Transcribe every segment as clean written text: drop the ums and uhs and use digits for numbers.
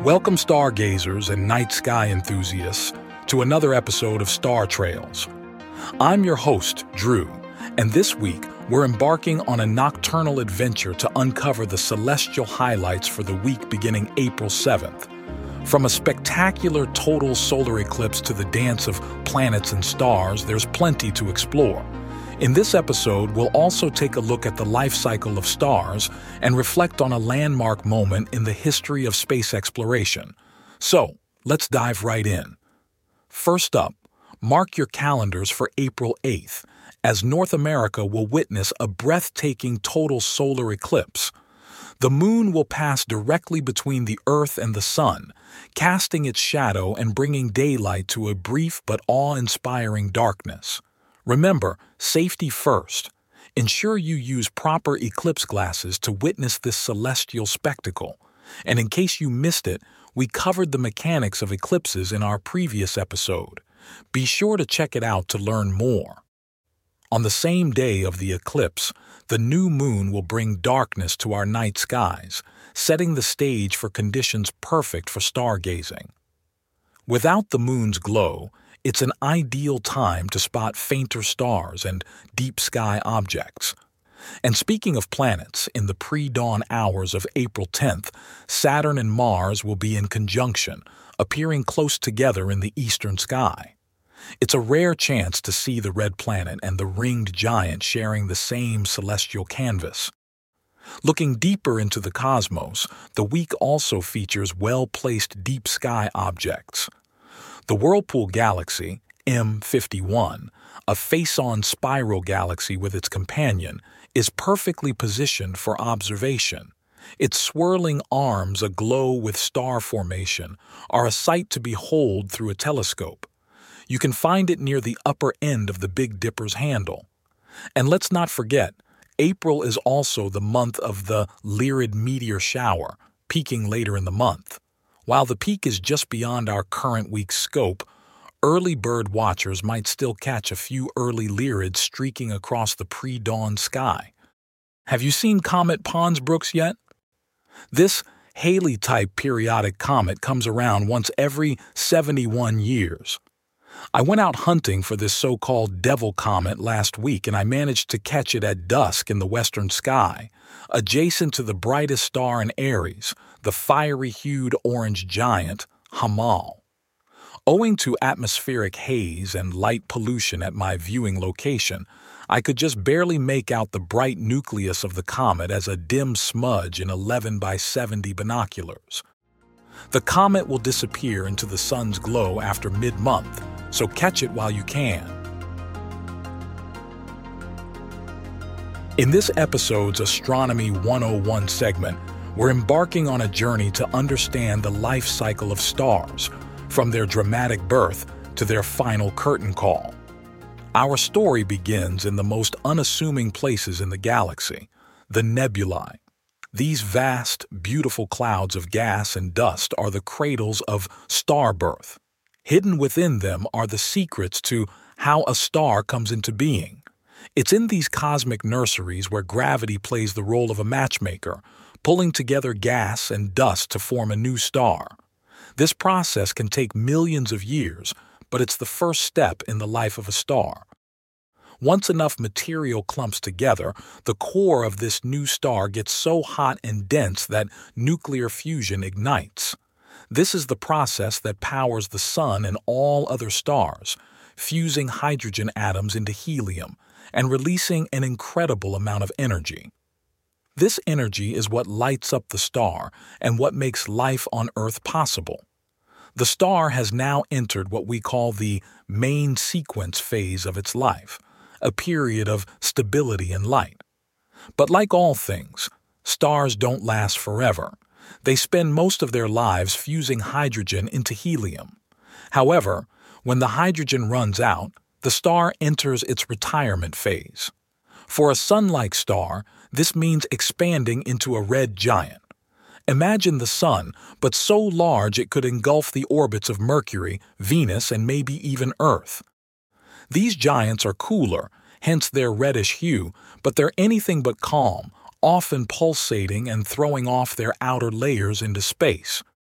Welcome, stargazers and night sky enthusiasts, to another episode of Star Trails. I'm your host, Drew, and this week we're embarking on a nocturnal adventure to uncover the celestial highlights for the week beginning April 7th. From a spectacular total solar eclipse to the dance of planets and stars, there's plenty to explore. In this episode, we'll also take a look at the life cycle of stars and reflect on a landmark moment in the history of space exploration. So, let's dive right in. First up, mark your calendars for April 8th, as North America will witness a breathtaking total solar eclipse. The moon will pass directly between the Earth and the Sun, casting its shadow and bringing daylight to a brief but awe-inspiring darkness. Remember, safety first. Ensure you use proper eclipse glasses to witness this celestial spectacle. And in case you missed it, we covered the mechanics of eclipses in our previous episode. Be sure to check it out to learn more. On the same day of the eclipse, the new moon will bring darkness to our night skies, setting the stage for conditions perfect for stargazing. Without the moon's glow, it's an ideal time to spot fainter stars and deep sky objects. And speaking of planets, in the pre-dawn hours of April 10th, Saturn and Mars will be in conjunction, appearing close together in the eastern sky. It's a rare chance to see the red planet and the ringed giant sharing the same celestial canvas. Looking deeper into the cosmos, the week also features well-placed deep sky objects. The Whirlpool Galaxy, M51, a face-on spiral galaxy with its companion, is perfectly positioned for observation. Its swirling arms, aglow with star formation, are a sight to behold through a telescope. You can find it near the upper end of the Big Dipper's handle. And let's not forget, April is also the month of the Lyrid meteor shower, peaking later in the month. While the peak is just beyond our current week's scope, early bird watchers might still catch a few early Lyrids streaking across the pre-dawn sky. Have you seen Comet Pons-Brooks yet? This Halley-type periodic comet comes around once every 71 years. I went out hunting for this so-called devil comet last week, and I managed to catch it at dusk in the western sky, adjacent to the brightest star in Aries, the fiery-hued orange giant, Hamal. Owing to atmospheric haze and light pollution at my viewing location, I could just barely make out the bright nucleus of the comet as a dim smudge in 11 by 70 binoculars. The comet will disappear into the sun's glow after mid-month, so catch it while you can. In this episode's Astronomy 101 segment, we're embarking on a journey to understand the life cycle of stars, from their dramatic birth to their final curtain call. Our story begins in the most unassuming places in the galaxy, the nebulae. These vast, beautiful clouds of gas and dust are the cradles of star birth. Hidden within them are the secrets to how a star comes into being. It's in these cosmic nurseries where gravity plays the role of a matchmaker, pulling together gas and dust to form a new star. This process can take millions of years, but it's the first step in the life of a star. Once enough material clumps together, the core of this new star gets so hot and dense that nuclear fusion ignites. This is the process that powers the Sun and all other stars, fusing hydrogen atoms into helium and releasing an incredible amount of energy. This energy is what lights up the star and what makes life on Earth possible. The star has now entered what we call the main sequence phase of its life, a period of stability and light. But like all things, stars don't last forever. They spend most of their lives fusing hydrogen into helium. However, when the hydrogen runs out, the star enters its retirement phase. For a Sun-like star, this means expanding into a red giant. Imagine the Sun, but so large it could engulf the orbits of Mercury, Venus, and maybe even Earth. These giants are cooler, hence their reddish hue, but they're anything but calm, often pulsating and throwing off their outer layers into space.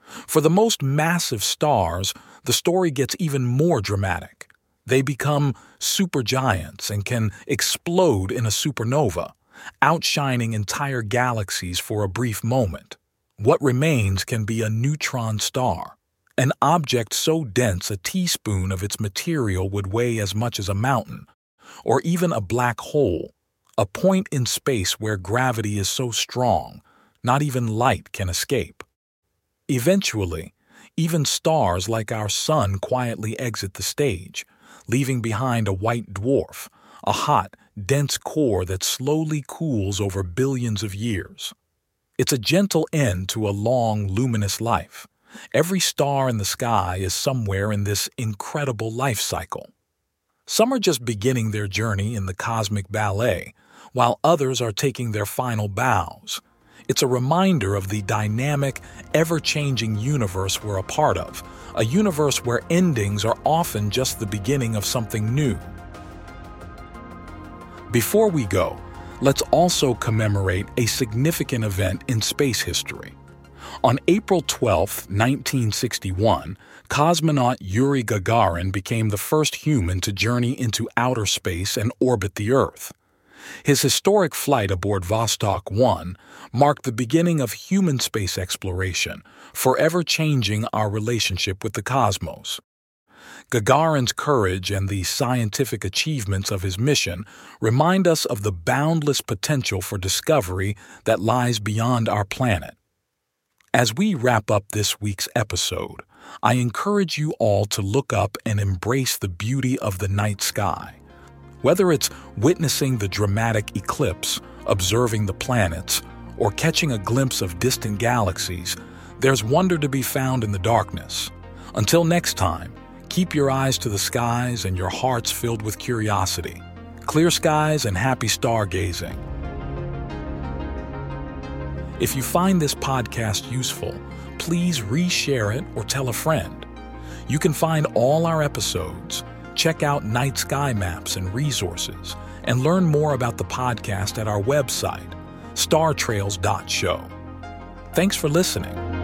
For the most massive stars, the story gets even more dramatic. They become supergiants and can explode in a supernova, outshining entire galaxies for a brief moment. What remains can be a neutron star, an object so dense a teaspoon of its material would weigh as much as a mountain, or even a black hole, a point in space where gravity is so strong, not even light can escape. Eventually, even stars like our Sun quietly exit the stage, leaving behind a white dwarf, a hot, dense core that slowly cools over billions of years. It's a gentle end to a long, luminous life. Every star in the sky is somewhere in this incredible life cycle. Some are just beginning their journey in the cosmic ballet, while others are taking their final bows. It's a reminder of the dynamic, ever-changing universe we're a part of, a universe where endings are often just the beginning of something new. Before we go, let's also commemorate a significant event in space history. On April 12, 1961, cosmonaut Yuri Gagarin became the first human to journey into outer space and orbit the Earth. His historic flight aboard Vostok 1 marked the beginning of human space exploration, forever changing our relationship with the cosmos. Gagarin's courage and the scientific achievements of his mission remind us of the boundless potential for discovery that lies beyond our planet. As we wrap up this week's episode, I encourage you all to look up and embrace the beauty of the night sky. Whether it's witnessing the dramatic eclipse, observing the planets, or catching a glimpse of distant galaxies, there's wonder to be found in the darkness. Until next time, keep your eyes to the skies and your hearts filled with curiosity. Clear skies and happy stargazing. If you find this podcast useful, please reshare it or tell a friend. You can find all our episodes, check out night sky maps and resources, and learn more about the podcast at our website, startrails.show. Thanks for listening.